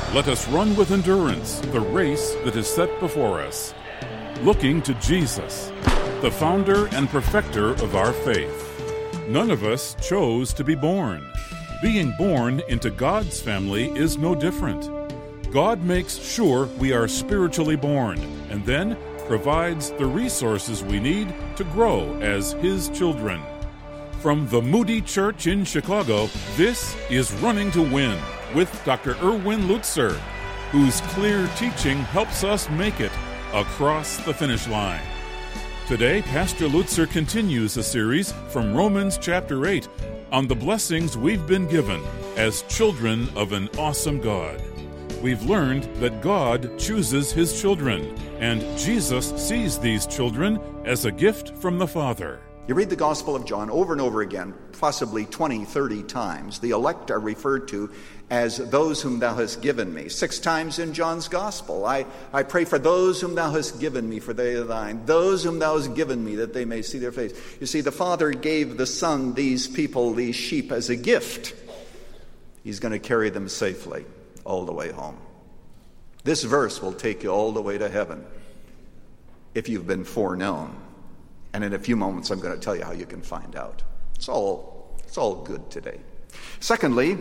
Let us run with endurance the race that is set before us, looking to Jesus, the founder and perfecter of our faith. None of us chose to be born. Being born into God's family is no different. God makes sure we are spiritually born and then provides the resources we need to grow as His children. From the Moody Church in Chicago, this is Running to Win with Dr. Erwin Lutzer, whose clear teaching helps us make it across the finish line. Today, Pastor Lutzer continues a series from Romans chapter 8 on the blessings we've been given as children of an awesome God. We've learned that God chooses His children, and Jesus sees these children as a gift from the Father. You read the Gospel of John over and over again, possibly 20, 30 times. The elect are referred to as those whom thou hast given me. 6 times in John's Gospel. I pray for those whom thou hast given me, for they are thine. Those whom thou hast given me, that they may see their face. You see, the Father gave the Son these people, these sheep, as a gift. He's going to carry them safely all the way home. This verse will take you all the way to heaven if you've been foreknown. And in a few moments, I'm going to tell you how you can find out. It's all good today. Secondly,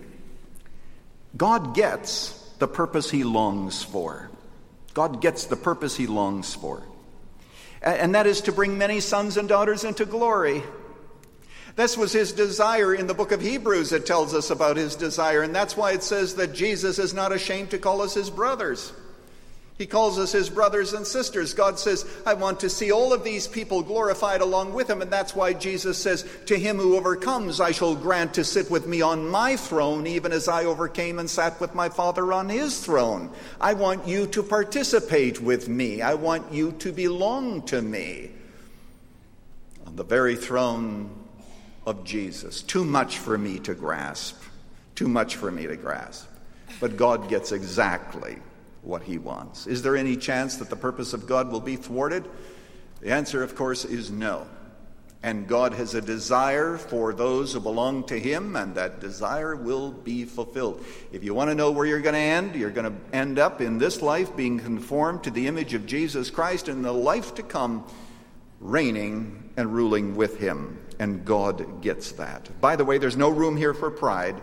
God gets the purpose He longs for. God gets the purpose He longs for. And that is to bring many sons and daughters into glory. This was His desire in the book of Hebrews. It tells us about His desire. And that's why it says that Jesus is not ashamed to call us His brothers. He calls us His brothers and sisters. God says, I want to see all of these people glorified along with Him. And that's why Jesus says, to him who overcomes, I shall grant to sit with me on my throne, even as I overcame and sat with my Father on His throne. I want you to participate with me. I want you to belong to me. On the very throne of Jesus. Too much for me to grasp. Too much for me to grasp. But God gets exactly what He wants. Is there any chance that the purpose of God will be thwarted? The answer, of course, is no. And God has a desire for those who belong to Him, and that desire will be fulfilled. If you want to know where you're going to end, you're going to end up in this life being conformed to the image of Jesus Christ, and in the life to come, reigning and ruling with Him. And God gets that. By the way, there's no room here for pride.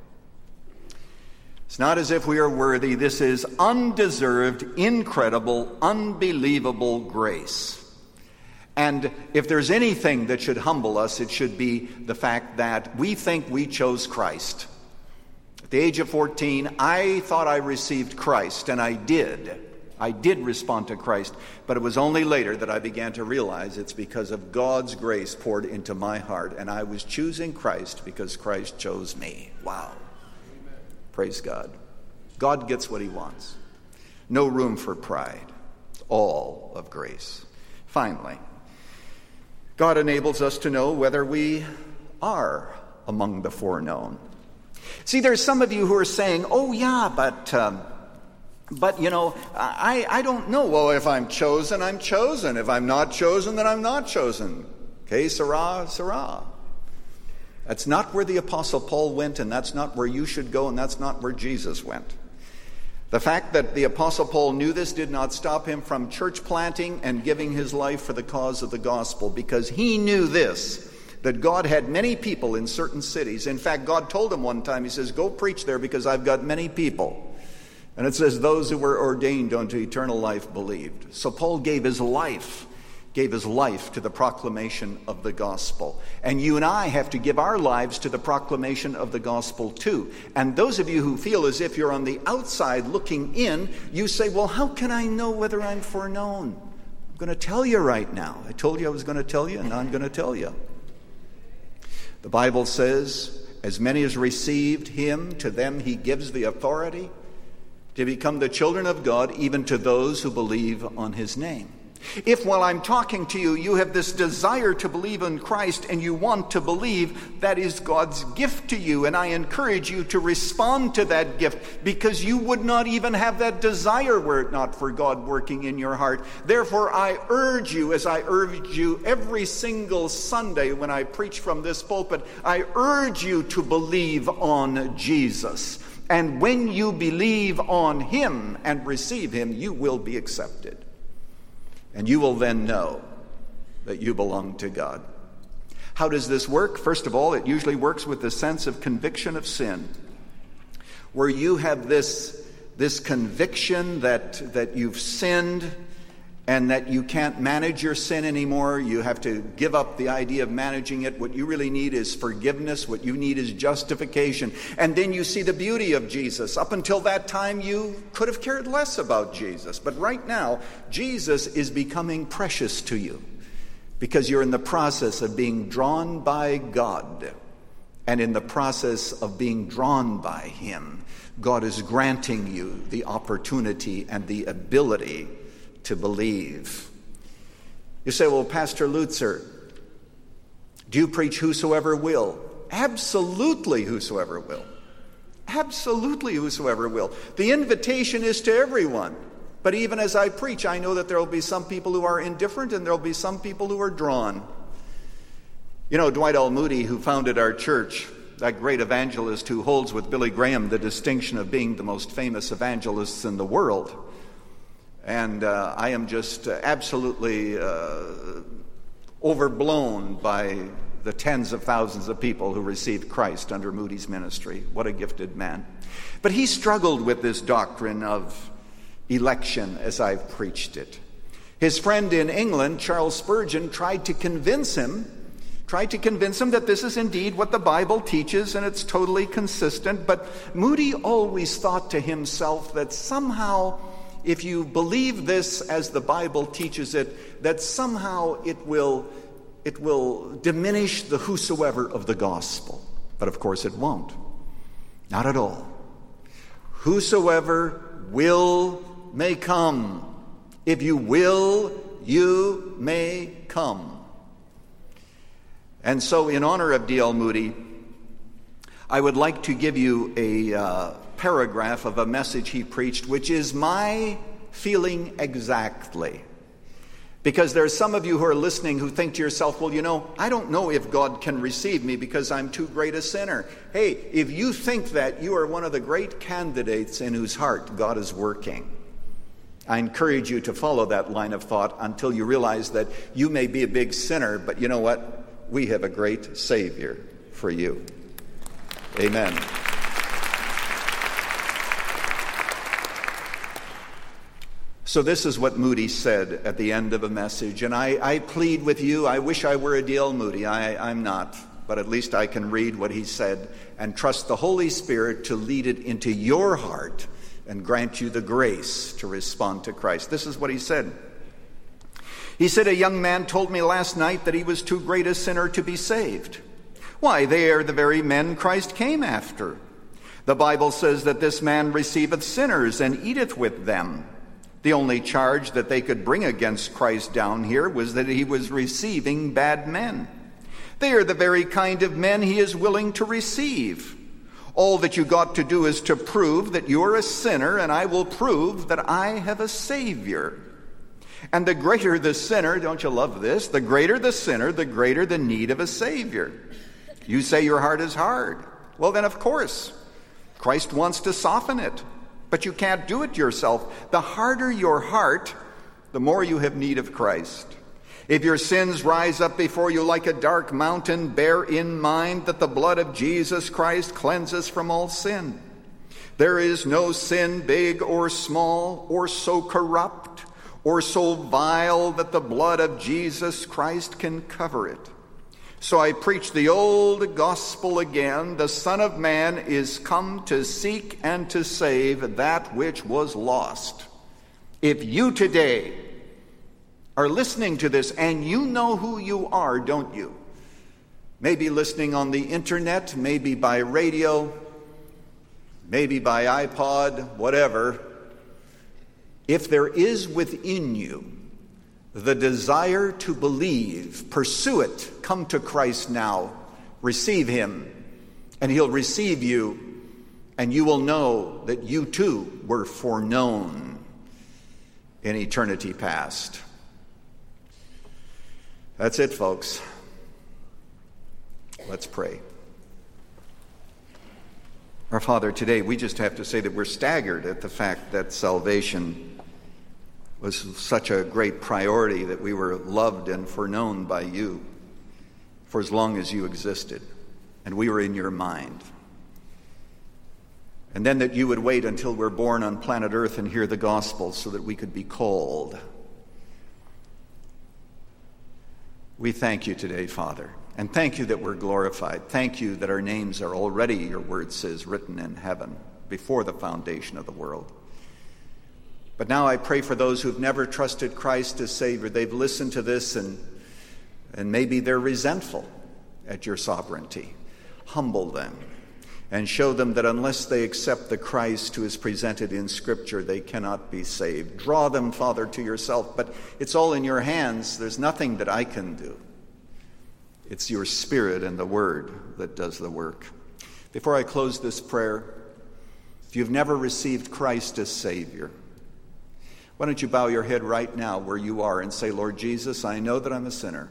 It's not as if we are worthy. This is undeserved, incredible, unbelievable grace. And if there's anything that should humble us, it should be the fact that we think we chose Christ. At the age of 14, I thought I received Christ, and I did. I did respond to Christ, but it was only later that I began to realize it's because of God's grace poured into my heart, and I was choosing Christ because Christ chose me. Wow. Praise God. God gets what He wants. No room for pride. All of grace. Finally, God enables us to know whether we are among the foreknown. See, there's some of you who are saying, oh yeah, but you know, I don't know. Well, if I'm chosen, I'm chosen. If I'm not chosen, then I'm not chosen. Okay, sirrah, sirrah. That's not where the Apostle Paul went, and that's not where you should go, and that's not where Jesus went. The fact that the Apostle Paul knew this did not stop him from church planting and giving his life for the cause of the gospel, because he knew this, that God had many people in certain cities. In fact, God told him one time, He says, go preach there because I've got many people. And it says, those who were ordained unto eternal life believed. So Paul gave his life to the proclamation of the gospel. And you and I have to give our lives to the proclamation of the gospel too. And those of you who feel as if you're on the outside looking in, you say, well, how can I know whether I'm foreknown? I'm going to tell you right now. I told you I was going to tell you, and now I'm going to tell you. The Bible says, as many as received Him, to them He gives the authority to become the children of God, even to those who believe on His name. If while I'm talking to you, you have this desire to believe in Christ and you want to believe, that is God's gift to you. And I encourage you to respond to that gift, because you would not even have that desire were it not for God working in your heart. Therefore, I urge you, as I urge you every single Sunday when I preach from this pulpit, I urge you to believe on Jesus And when you believe on him and receive him, you will be accepted. And you will then know that you belong to God. How does this work? First of all, it usually works with the sense of conviction of sin, where you have this conviction that you've sinned and that you can't manage your sin anymore. You have to give up the idea of managing it. What you really need is forgiveness. What you need is justification. And then you see the beauty of Jesus. Up until that time, you could have cared less about Jesus. But right now, Jesus is becoming precious to you because you're in the process of being drawn by God. And in the process of being drawn by him, God is granting you the opportunity and the ability to believe. You say, well, Pastor Lutzer, do you preach whosoever will? Absolutely whosoever will. Absolutely whosoever will. The invitation is to everyone. But even as I preach, I know that there will be some people who are indifferent and there will be some people who are drawn. You know, Dwight L. Moody, who founded our church, that great evangelist who holds with Billy Graham the distinction of being the most famous evangelists in the world. And I am just absolutely overblown by the tens of thousands of people who received Christ under Moody's ministry. What a gifted man. But he struggled with this doctrine of election as I've preached it. His friend in England, Charles Spurgeon, tried to convince him that this is indeed what the Bible teaches and it's totally consistent. But Moody always thought to himself that somehow, if you believe this as the Bible teaches it, that somehow it will diminish the whosoever of the gospel. But of course it won't. Not at all. Whosoever will may come. If you will, you may come. And so in honor of D.L. Moody, I would like to give you a paragraph of a message he preached, which is my feeling exactly. Because there are some of you who are listening who think to yourself, well, you know, I don't know if God can receive me because I'm too great a sinner. Hey, if you think that, you are one of the great candidates in whose heart God is working. I encourage you to follow that line of thought until you realize that you may be a big sinner, but you know what? We have a great Savior for you. Amen. So this is what Moody said at the end of a message, and I plead with you. I wish I were a D.L. Moody. I'm not, but at least I can read what he said and trust the Holy Spirit to lead it into your heart and grant you the grace to respond to Christ. This is what he said. He said, a young man told me last night that he was too great a sinner to be saved. Why, they are the very men Christ came after. The Bible says that this man receiveth sinners and eateth with them. The only charge that they could bring against Christ down here was that he was receiving bad men. They are the very kind of men he is willing to receive. All that you got to do is to prove that you're a sinner, and I will prove that I have a Savior. And the greater the sinner, don't you love this? The greater the sinner, the greater the need of a Savior. You say your heart is hard. Well, then, of course, Christ wants to soften it. But you can't do it yourself. The harder your heart, the more you have need of Christ. If your sins rise up before you like a dark mountain, bear in mind that the blood of Jesus Christ cleanses from all sin. There is no sin big or small, or so corrupt, or so vile that the blood of Jesus Christ can cover it. So I preach the old gospel again. The Son of Man is come to seek and to save that which was lost. If you today are listening to this, and you know who you are, don't you? Maybe listening on the internet, maybe by radio, maybe by iPod, whatever. If there is within you the desire to believe, pursue it. Come to Christ now. Receive him, and he'll receive you, and you will know that you too were foreknown in eternity past. That's it, folks. Let's pray. Our Father, today we just have to say that we're staggered at the fact that salvation was such a great priority, that we were loved and foreknown by you for as long as you existed, and we were in your mind. And then that you would wait until we're born on planet Earth and hear the gospel so that we could be called. We thank you today, Father, and thank you that we're glorified. Thank you that our names are already, your word says, written in heaven before the foundation of the world. But now I pray for those who've never trusted Christ as Savior. They've listened to this and maybe they're resentful at your sovereignty. Humble them and show them that unless they accept the Christ who is presented in Scripture, they cannot be saved. Draw them, Father, to yourself, but it's all in your hands. There's nothing that I can do. It's your Spirit and the Word that does the work. Before I close this prayer, if you've never received Christ as Savior, why don't you bow your head right now where you are and say, Lord Jesus, I know that I'm a sinner.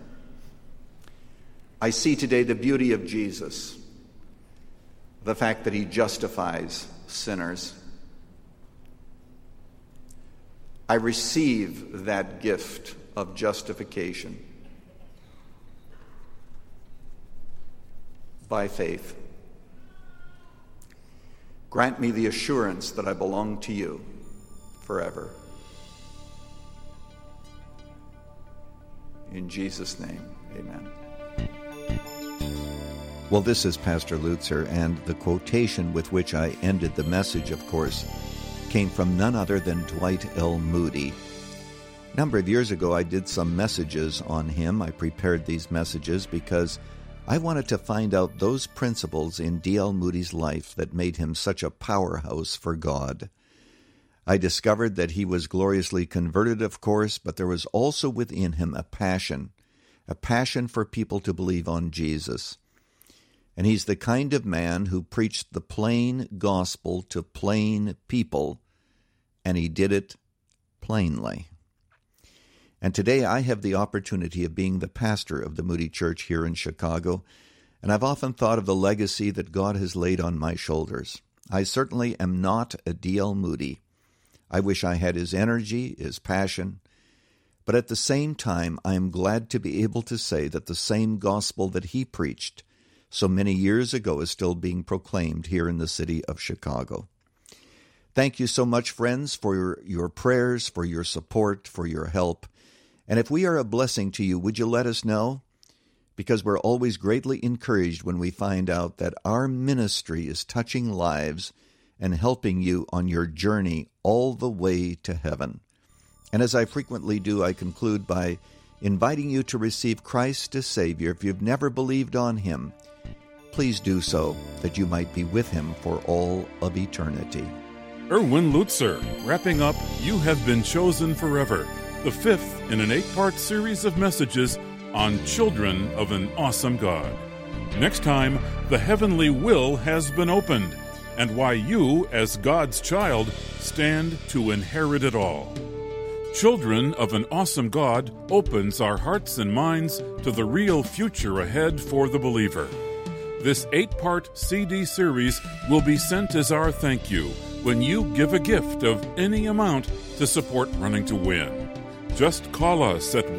I see today the beauty of Jesus, the fact that he justifies sinners. I receive that gift of justification by faith. Grant me the assurance that I belong to you forever. In Jesus' name, amen. Well, this is Pastor Lutzer, and the quotation with which I ended the message, of course, came from none other than Dwight L. Moody. A number of years ago, I did some messages on him. I prepared these messages because I wanted to find out those principles in D.L. Moody's life that made him such a powerhouse for God. I discovered that he was gloriously converted, of course, but there was also within him a passion for people to believe on Jesus. And he's the kind of man who preached the plain gospel to plain people, and he did it plainly. And today I have the opportunity of being the pastor of the Moody Church here in Chicago, and I've often thought of the legacy that God has laid on my shoulders. I certainly am not a D.L. Moody. I wish I had his energy, his passion, but at the same time I am glad to be able to say that the same gospel that he preached so many years ago is still being proclaimed here in the city of Chicago. Thank you so much, friends, for your prayers, for your support, for your help. And if we are a blessing to you, would you let us know? Because we're always greatly encouraged when we find out that our ministry is touching lives and helping you on your journey all the way to heaven. And as I frequently do, I conclude by inviting you to receive Christ as Savior. If you've never believed on him, please do so, that you might be with him for all of eternity. Erwin Lutzer, wrapping up You Have Been Chosen Forever, the fifth in an 8-part series of messages on children of an awesome God. Next time, the heavenly will has been opened, and why you, as God's child, stand to inherit it all. Children of an Awesome God opens our hearts and minds to the real future ahead for the believer. This 8-part CD series will be sent as our thank you when you give a gift of any amount to support Running to Win. Just call us at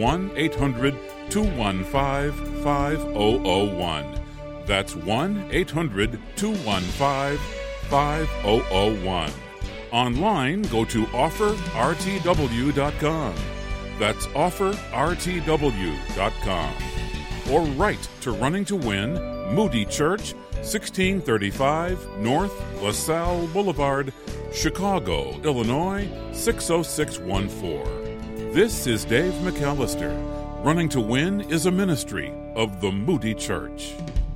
1-800-215-5001. That's 1-800-215-5001. Online, go to offerrtw.com. That's offerrtw.com. Or write to Running to Win, Moody Church, 1635 North LaSalle Boulevard, Chicago, Illinois, 60614. This is Dave McAllister. Running to Win is a ministry of the Moody Church.